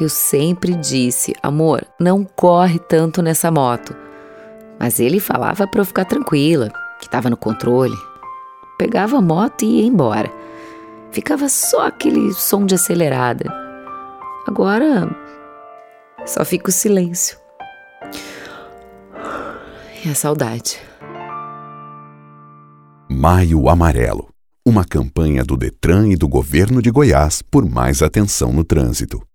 Eu sempre disse, amor, não corre tanto nessa moto. Mas ele falava para eu ficar tranquila, que estava no controle. Pegava a moto e ia embora. Ficava só aquele som de acelerada. Agora, só fica o silêncio. E a saudade. Maio Amarelo. Uma campanha do Detran e do Governo de Goiás por mais atenção no trânsito.